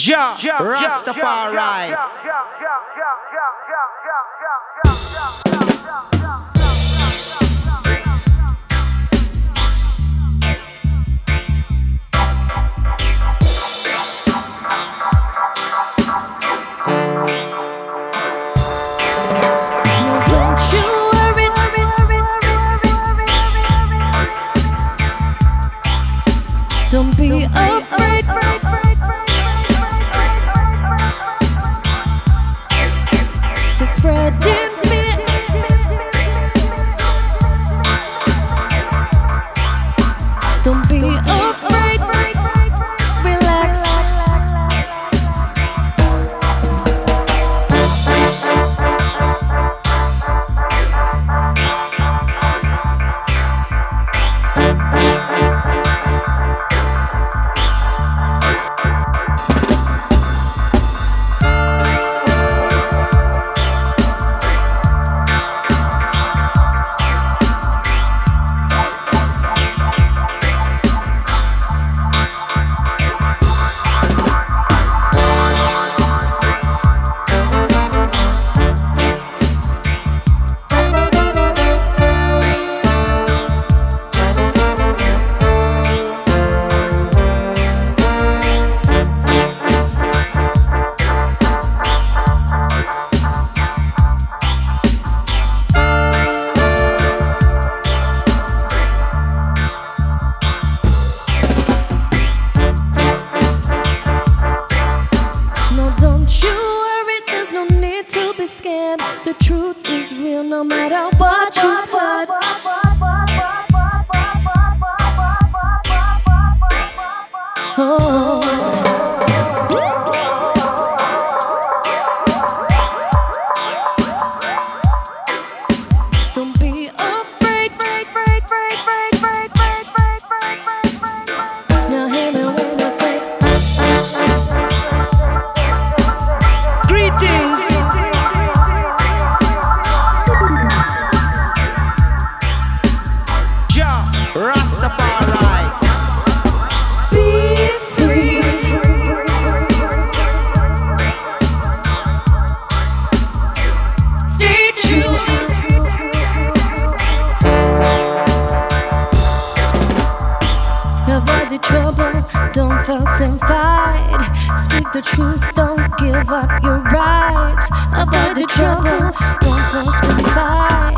Jah Rastafari. Don't be afraid. The spreading fear. Don't be afraid. Relax. The truth is real no matter what you've heard. Oh. Don't be afraid. Now hear me when I say greetings. Rastafari. Be free. Stay true. Avoid the trouble, don't fuss and fight. Speak the truth, don't give up your rights. Avoid the trouble, don't fuss and fight.